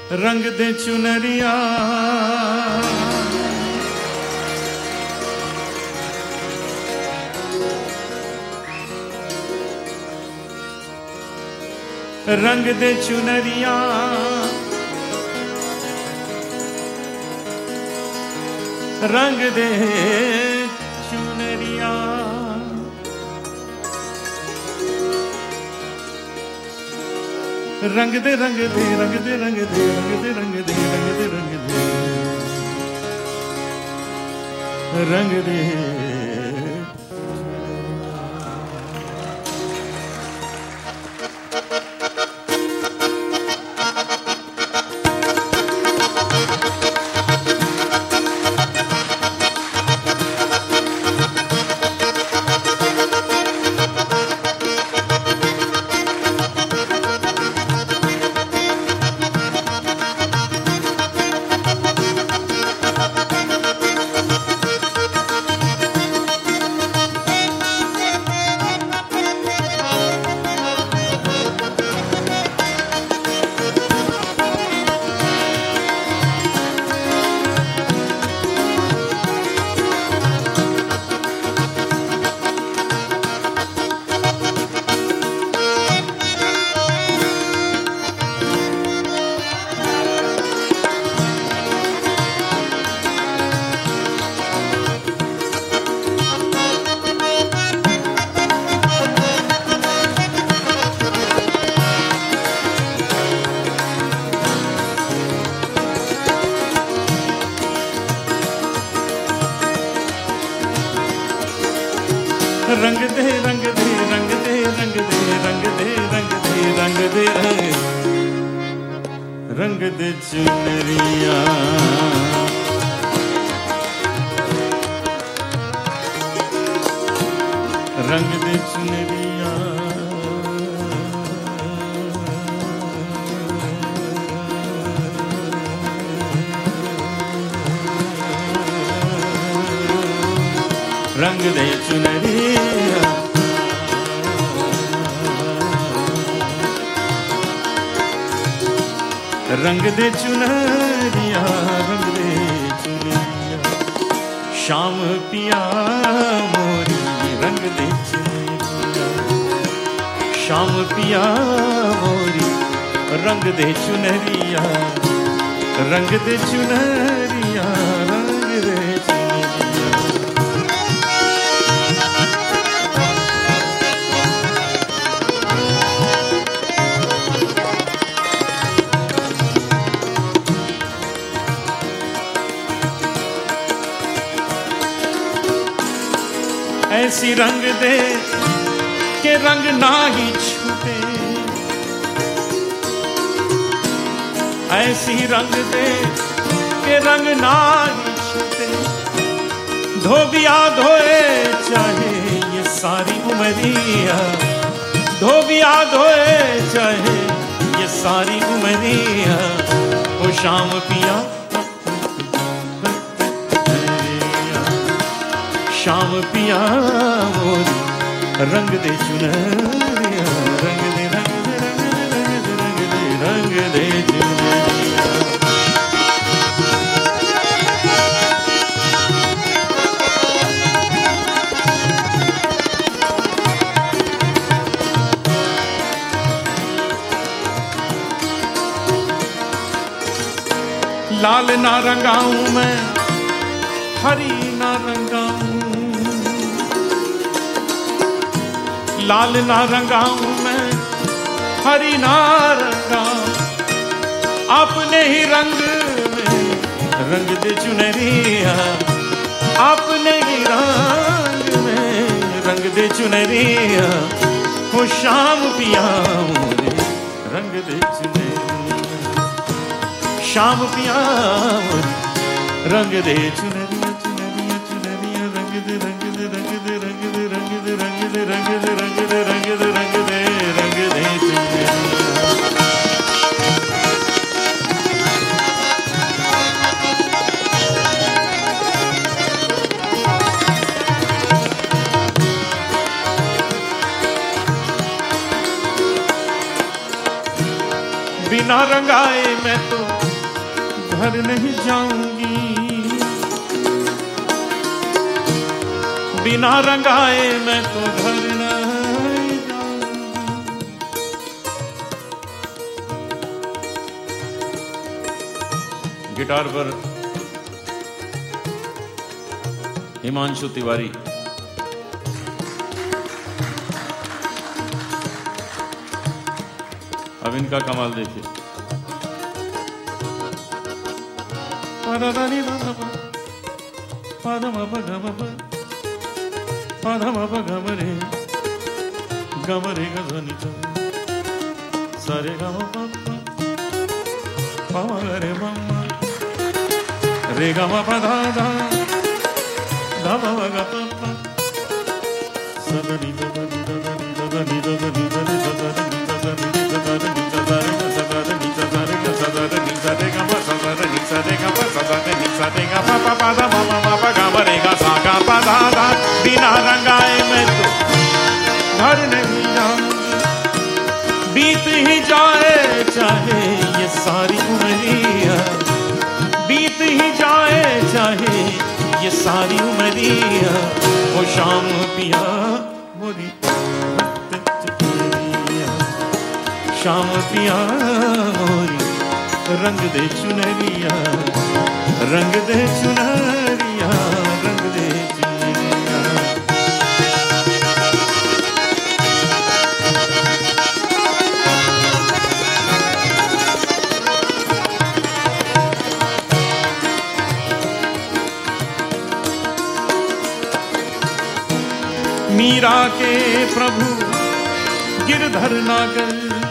रंग दे चुनरिया रंग दे चुनरिया रंग दे चुनरिया रंग दे रंग दे रंग दे रंग दे रंग दे रंग दे रंग दे रंग दे रंग दे रंग दे रंग दे रंग दे रंग दे रंग दे रंग दे रंग दे रंग दे चुनरिया रंग दे चुनरिया रंग दे चुनरिया रंग दे चुनरिया रंग दे चुनरिया शाम पिया मोरी रंग दे चुनरिया शाम पिया मोरी रंग दे चुनरिया रंग दे चुनरिया रंग दे चुनरिया ऐसी रंग दे के रंग ना ही छूटे ऐसी रंग दे के रंग ना ही छूटे धोबिया धोए चाहे ये सारी उमरिया धोबिया धोए चाहे ये सारी उमरिया वो शाम पिया शाम पिया मोरी रंग दे चुनरिया रंग दे रंग दे रंग दे रंग दे रंग दे चुनरिया लाल ना रंगाऊं मैं हरी ना रंगाऊं लाल ना रंगाऊं मैं हरी ना रंगाऊं अपने ही रंग में रंग दे चुनरिया अपने ही रंग में रंग दे चुनरिया वो शाम पिया मोरे रंग दे चुनरिया शाम पिया मोरे रंग दे चुनरिया चुनरिया चुनरिया रंग दे रंग दे रंग दे रंग दे रंग दे रंग दे रंग दे रंग दे रंग दे रंग दे रंग दे चुनरिया बिना रंगाए मैं तो घर नहीं जाऊंगी, बिना रंगाए मैं तो घर नहीं जाऊंगी। गिटार पर हिमांशु तिवारी, अब इनका कमाल देखिए। गमरे गमरे गजनी सारे गम पापा रे मम्मा रे गम पधा धा धा ग पापा सदनी ददनी ददनी ददनी ददनी ददनी ददनी ददनी ददनी ददनी सदनी सदनी सदनी सदे गम सदनी सदे गम सदनी सदे गम पापा धा मम्मा पापा गमरे गा सा गा पधा धा। बिना रंगाए मैं तो घर नहीं जाऊंगी, बीत ही जाए चाहे ये सारी उमरिया, बीत ही जाए चाहे ये सारी उमरिया। वो शाम पिया मोरी शाम पिया मोरी रंग दे चुनरिया, रंग दे चुनरिया, रंग दे चुनरिया। मीरा के प्रभु गिरधर नागर,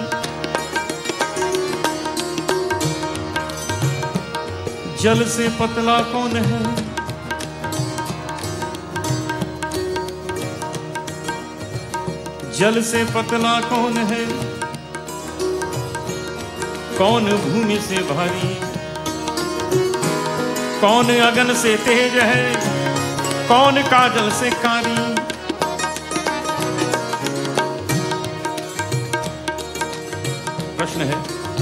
जल से पतला कौन है, जल से पतला कौन है, कौन भूमि से भारी, कौन अगन से तेज है, कौन काजल से कारी। प्रश्न है,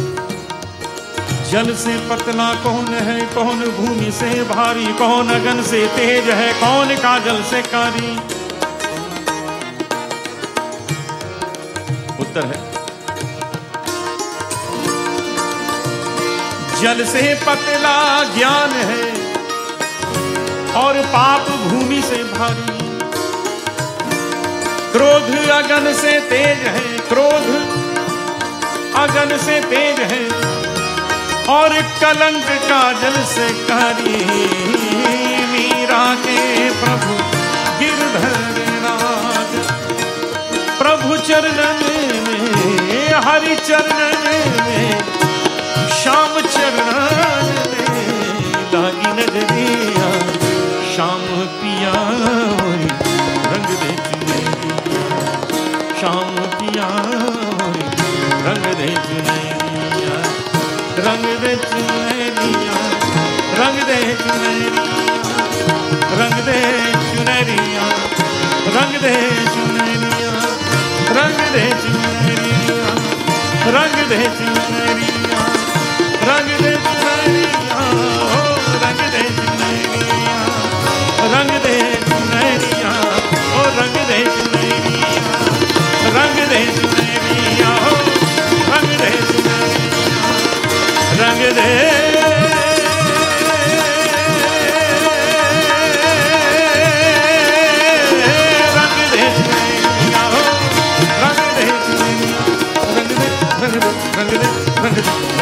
जल से पतला कौन है, कौन भूमि से भारी, कौन अगन से तेज है, कौन काजल से कारी। उत्तर है, जल से पतला ज्ञान है और पाप भूमि से भारी, क्रोध अगन से तेज है, क्रोध अगन से तेज है और कलंक काजल से कारी। मीरा के प्रभु गिरधर नाथ, प्रभु चरणन में, हरि चरणन में, श्याम चरणन में लागी नजरिया। श्याम पिया रंग दे चुनरिया, श्याम पिया रंग दे चुनरिया, रंग दे चुनरिया, रंग दे चुनरिया, रंग दे चुनरिया, रंग दे चुनरिया, रंग दे चुनरिया, रंग दे चुनरिया, रंग दे चुनरिया, रंग दे चुनरिया, रंग दे चुनरिया, ओ रंग दे चुनरिया, रंग दे चुनरिया, रंग दे चुनरिया, रंग दे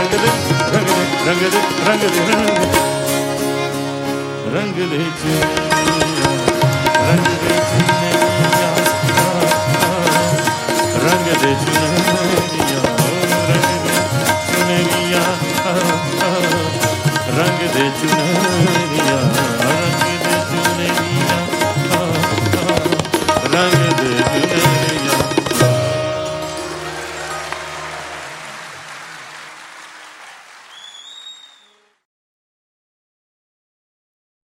रंग दे